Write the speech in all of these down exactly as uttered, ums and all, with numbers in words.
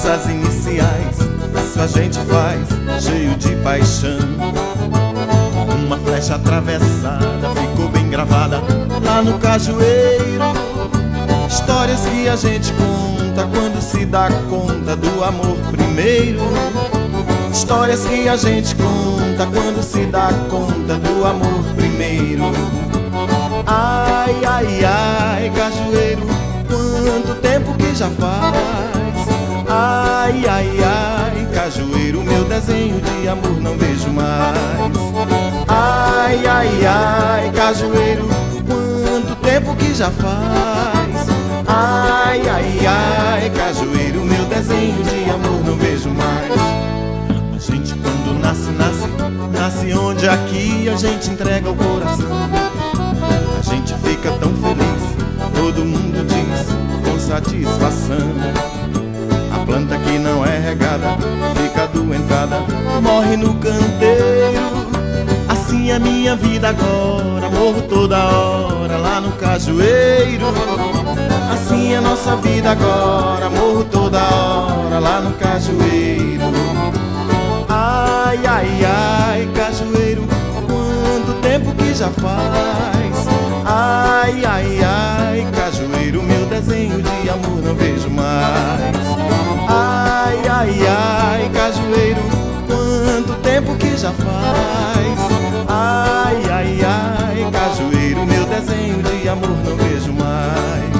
nossas iniciais, isso a gente faz cheio de paixão. Uma flecha atravessada ficou bem gravada lá no cajueiro. Histórias que a gente conta quando se dá conta do amor primeiro. Histórias que a gente conta quando se dá conta do amor primeiro. Ai, ai, ai, cajueiro, quanto tempo que já faz. Ai, ai, ai, cajueiro, meu desenho de amor não vejo mais. Ai, ai, ai, cajueiro, quanto tempo que já faz. Ai, ai, ai, cajueiro, meu desenho de amor não vejo mais. A gente quando nasce, nasce, nasce onde aqui a gente entrega o coração. A gente fica tão feliz, todo mundo diz com satisfação. A planta que não é regada fica adoentada, morre no canteiro. Assim é minha vida agora, morro toda hora lá no cajueiro. Assim é nossa vida agora, morro toda hora lá no cajueiro. Ai, ai, ai, cajueiro, quanto tempo que já faz. Ai, ai, ai, cajueiro, meu desenho de amor não vejo mais. Ai, ai, ai, cajueiro, quanto tempo que já faz. Ai, ai, ai, cajueiro, meu desenho de amor não vejo mais.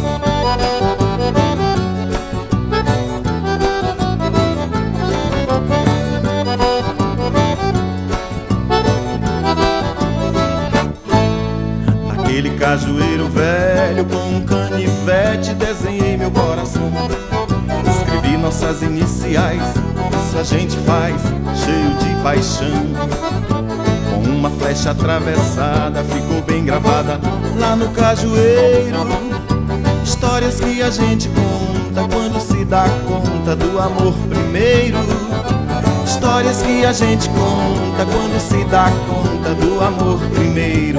Naquele cajueiro velho com um canivete desenhei meu coração. Escrevi nossas iniciais, isso a gente faz cheio de paixão. Com uma flecha atravessada ficou bem gravada lá no cajueiro. Histórias que a gente conta quando se dá conta do amor primeiro. Histórias que a gente conta quando se dá conta do amor primeiro.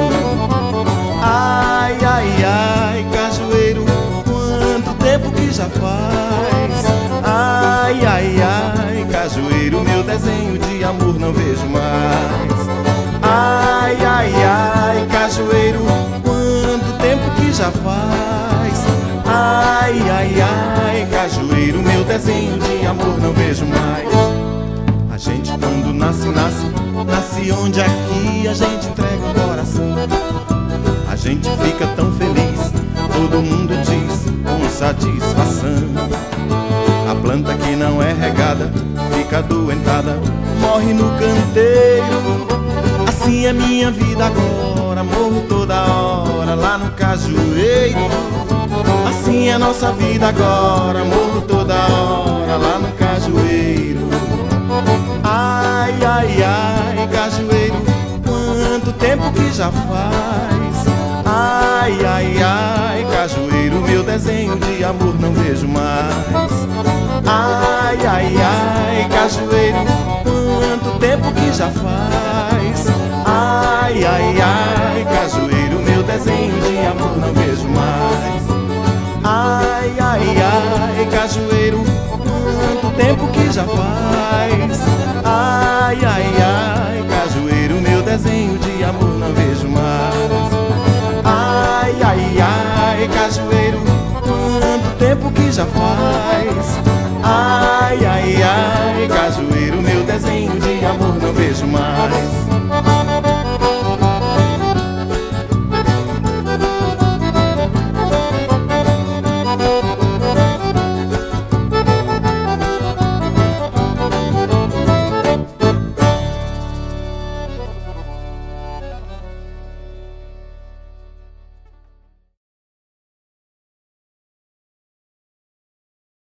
Ai, ai, ai, cajueiro, quanto tempo que já faz. Ai, ai, ai, cajueiro, meu desenho de amor não vejo mais. Ai, ai, ai, cajueiro, quanto tempo que já faz. Ai, ai, ai, cajueiro, meu desenho de amor não vejo mais. A gente quando nasce, nasce, nasce onde aqui a gente entrega o coração. A gente fica tão feliz, todo mundo diz com satisfação. A planta que não é regada fica adoentada, morre no canteiro. Assim é minha vida agora, morro toda hora lá no cajueiro. Assim é nossa vida agora, morro toda hora lá no cajueiro. Ai, ai, ai, cajueiro, quanto tempo que já faz. Ai, ai, ai, cajueiro, meu desenho de amor não vejo mais. Ai, ai, ai, cajueiro, quanto tempo que já faz. Ai, ai, ai, cajueiro, meu desenho de amor não vejo mais. Ai, ai, ai, cajueiro, quanto tempo que já faz. Ai, ai, ai, cajueiro, meu desenho de amor não vejo mais. Ai, ai, ai, cajueiro, quanto tempo que já faz. Ai, ai, ai, cajueiro, meu desenho de amor não vejo mais.